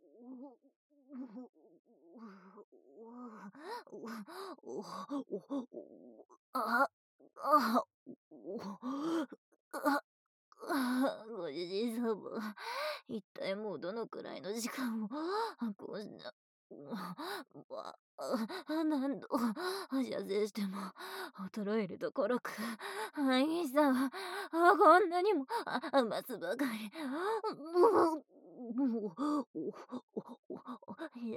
あ、あ、ご主人様、一体もうどのくらいの時間も、こうした何度射精しても衰えるどころか、愛さはこんなにも余すばかり。いや、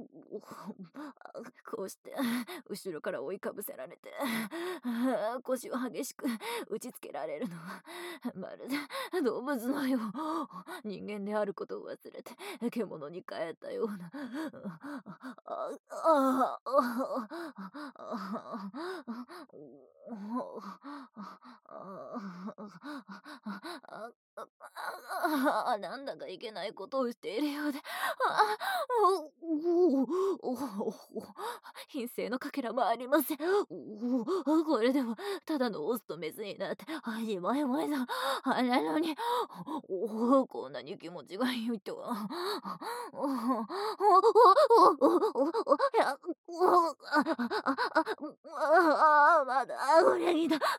こうして後ろから追いかぶせられて、腰を激しく打ちつけられるのは、まるで動物のよう、人間であることを忘れて獣に変えたような。なんだかいけないことをしているようで、品性のかけらもありません。これでもただのオスとメスになってしまいました。あれなのに、こんなに気持ちがいいとは。いや、まだこれにだ。いっちゃい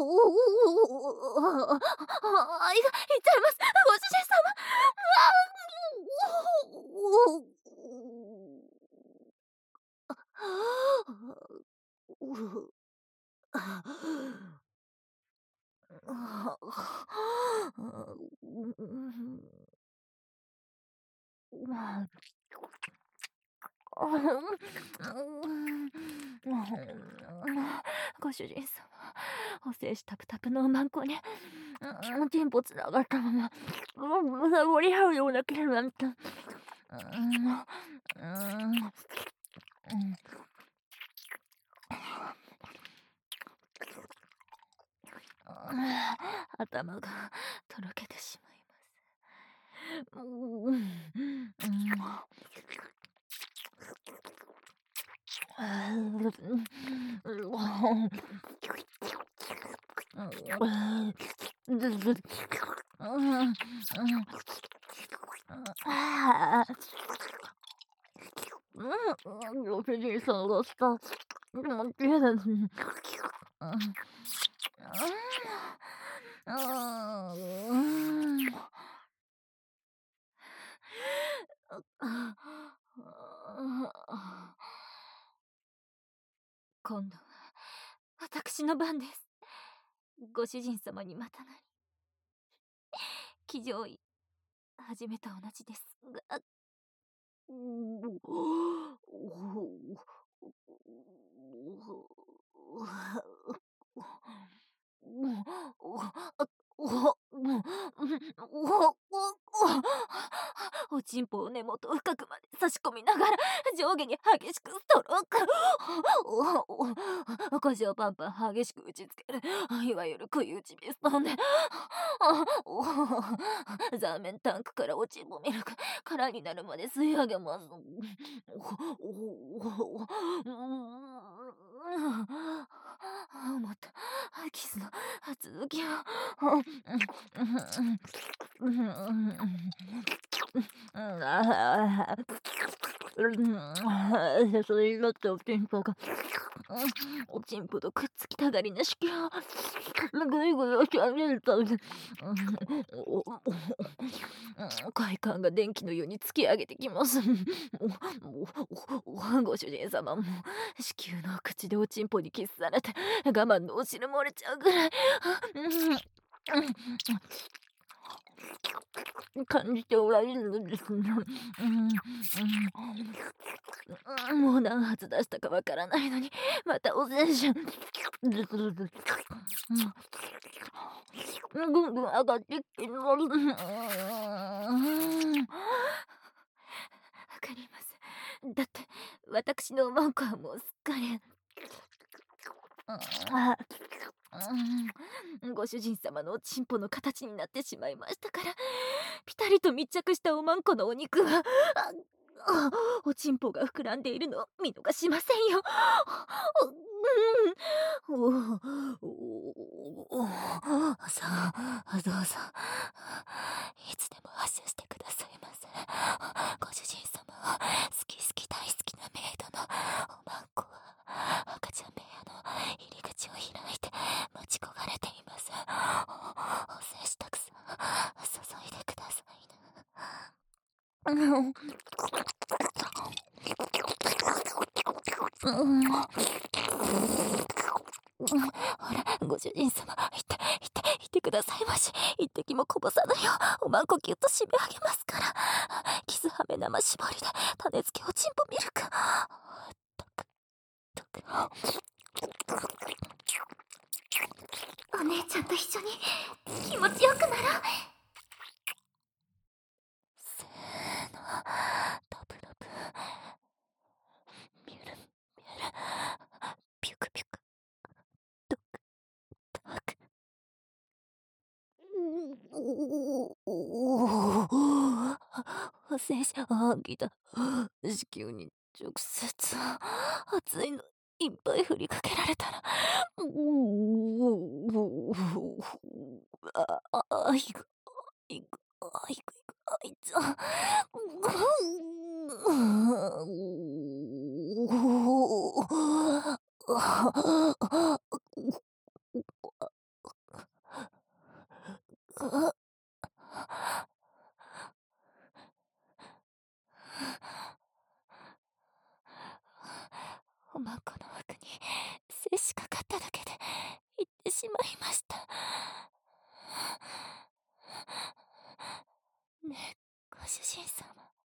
ます、ご主人様。ご主人様、お精子タプタプのマンコに、チンポつながったまま、触り合うような気になった。頭がとろけてしまいます。ご主人様がした気持ちいいです。今度は私の番です。ご主人様にまたなり、騎乗位、初めと同じですが、おちんぽを根元深くまで差し込みながら上下に激しくストローク。腰をパンパン激しく打ちつける、いわゆる食い打ちピストンで、ザーメンタンクからおちんぽミルク空になるまで吸い上げます。またキスの続きを。それになっておちんぽが、おちんぽとくっつきたがりな子宮をぐいぐい押し上げるため、快感が電気のように突き上げてきます。ご主人様も子宮の口でおちんぽにキスされて我慢のお汁漏れちゃうぐらい感じておられるのですね。もう何発出したかわからないのに、またお精子ぐんぐん上がってきてわかります。だって私のマンコはもうすっかり、ご主人様のおちんぽの形になってしまいましたから、ぴたりと密着したおまんこのお肉は、おちんぽが膨らんでいるのを見逃しませんよ。さあ、どうぞ、いつでも発射してくださいませ。ご主人うん、うん、ほら、ご主人様、いてくださいまし。一滴もこぼさぬよう、おまんこぎゅっと締め上げますから。キスハメ生絞りで、種付けおちんぽミルク。お姉ちゃんと一緒に気持ちよくなろう。せーの、ダブダブ、ミュルミュル、ピュクピュク、ドクタク。精子あぎだ。子宮に直接熱いのいっぱい振りかけられたら、いく、いく、いく、あいつゃ。おまんこの枠に精子かかっただけで行ってしまいました。ねえ、ご主人様。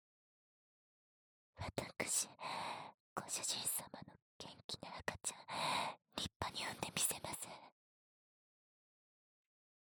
私、ご主人様の元気な赤ちゃん、立派に産んでみせます。